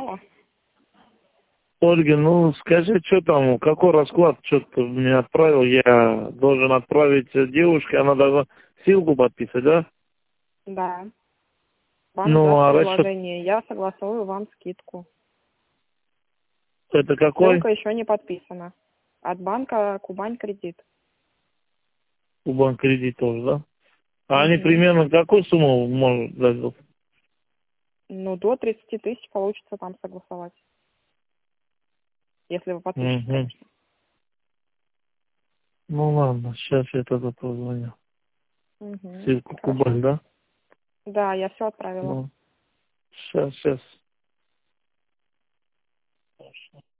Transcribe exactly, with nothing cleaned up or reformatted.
Алло. Ольга, ну скажи, что там, какой расклад, что ты мне отправил, я должен отправить девушке, она должна ссылку подписать, да? Да. Вам Ну, даст а расчет, предложение. Я согласую вам скидку. это какой? Ссылка еще не подписана. От банка Кубань Кредит. У банка кредит тоже, да? А они Угу. примерно какую сумму могут дать? Ну, до тридцати тысяч получится там согласовать. Если вы подпишете, Угу. конечно. Ну ладно, сейчас я тогда позвоню. Угу. Ссылку Хорошо. Кубань, да? Да, я все отправила. Ну, сейчас, сейчас.